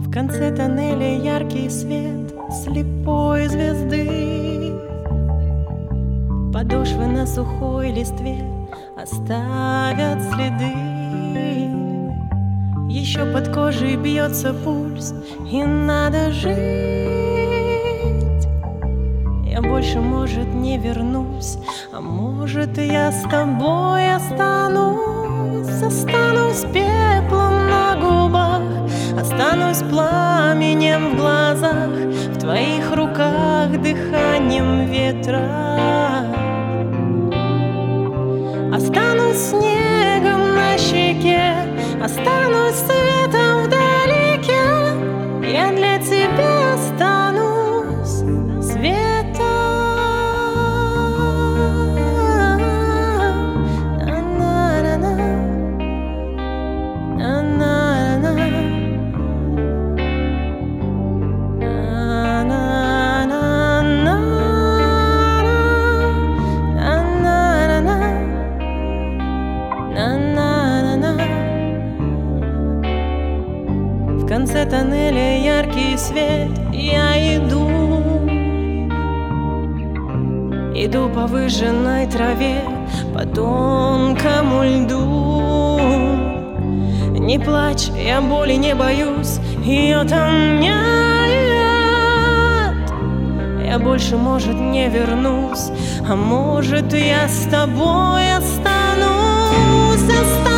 В конце тоннеля яркий свет слепой звезды. Подошвы на сухой листве оставят следы. Еще под кожей бьется пульс, и надо жить. Я больше, может, не вернусь, а может, я с тобой останусь. Останусь пеплом на губах, останусь пламенем в глазах, в твоих руках дыханием ветра. Останусь снегом на щеке, останусь светом вдалеке. Я для тебя останусь светом. На-на-на-на, на-на-на, на-на-на-на. В конце тоннеля яркий свет, я иду по выжженной траве, по тонкому льду. Не плачь, я боли не боюсь, ее там нет. Я больше, может, не вернусь, а может, я с тобой останусь.